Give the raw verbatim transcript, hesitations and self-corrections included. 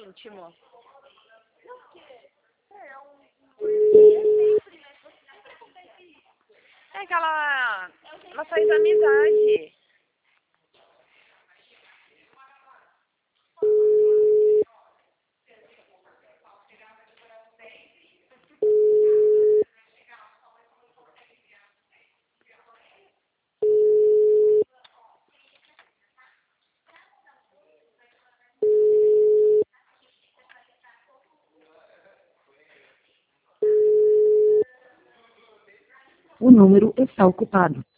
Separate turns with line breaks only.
íntimo. É que ela, ela faz amizade.
O número está ocupado.